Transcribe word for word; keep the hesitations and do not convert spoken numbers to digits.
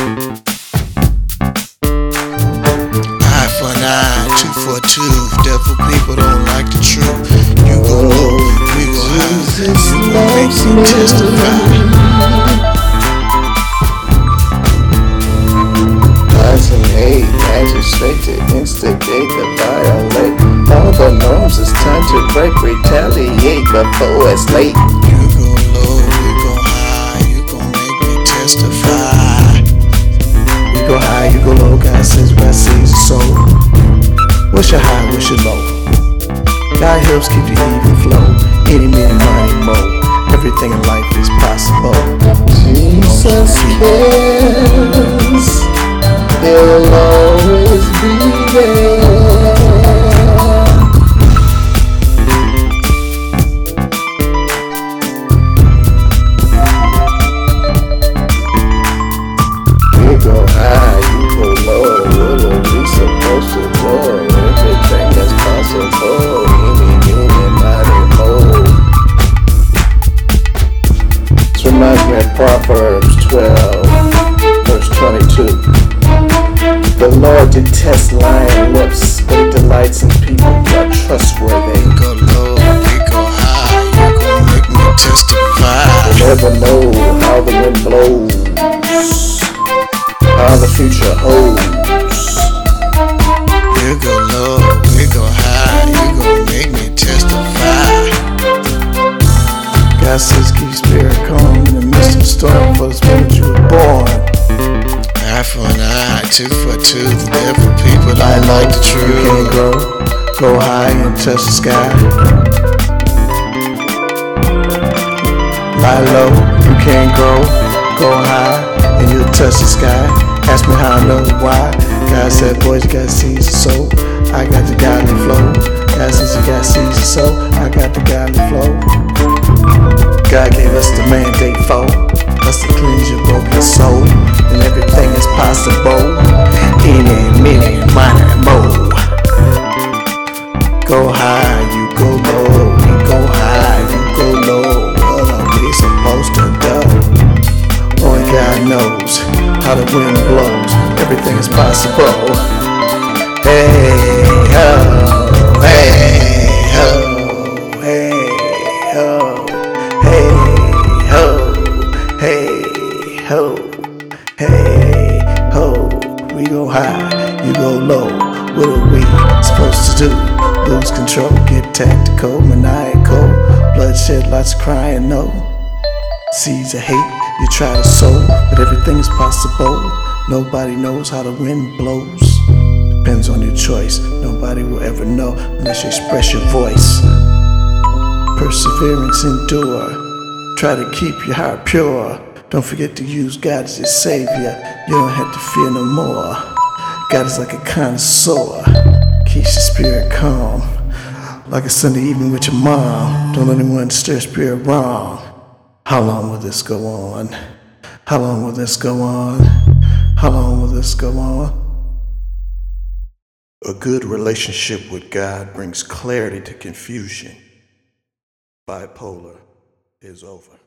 Eye for an eye, tooth for a tooth. Devil people don't like the truth. You go low, we go high. You gon' make me testify. Hate, magistrate to instigate the violate. All the norms, it's time to break, retaliate before it's late. You go low, we go high, you gon' make me testify. We go high, you go low, God says what I see is a soul. What's your high, what's your low? God helps keep the even flow. Any, many, money, mo. Everything in life is possible. Jesus cares. He'll always be there. We go high, you go low. What are we supposed to do? Everything is possible. Any, any, mighty, mo. This reminds me of Proverbs twelve, verse twenty-two. The Lord detests lying lips, but he delights in people who are trustworthy. We go low, we go high, you gon' make me testify. You never know how the wind blows, how the future holds. You go low, we go high, you gon' make me testify. God says keep your spirit calm in the midst of the storm, for the spirit you were born. Eye for an eye, tooth for a tooth. The devil people don't like the truth. You can't grow, go high and touch the sky. Lie low, you can't grow, go high and you'll touch the sky. Ask me how I know why. God said, boys, you got seeds of soul. I got the godly flow. God says you got seeds of soul. I got the godly flow. God gave us the mandate for us to cleanse your broken soul, and everything is possible. Any, many, money, mo. Go high, you go low. We go high, you go low. What are we supposed to do? Only God knows how the wind blows. Everything is possible. Hey, ho, hey, ho, hey, ho, hey, ho, hey, ho, hey, ho. We go high, you go low. What are we supposed to do? Lose control, get tactical, maniacal. Bloodshed, lots of crying, no. Seeds of hate, you try to sow, but everything is possible. Nobody knows how the wind blows. Depends on your choice. Nobody will ever know unless you express your voice. Perseverance, endure. Try to keep your heart pure. Don't forget to use God as your savior. You don't have to fear no more. God is like a connoisseur. Keeps your spirit calm, like a Sunday evening with your mom. Don't let anyone stir spirit wrong. How long will this go on? How long will this go on? How long will this go on? A good relationship with God brings clarity to confusion. Bipolar is over.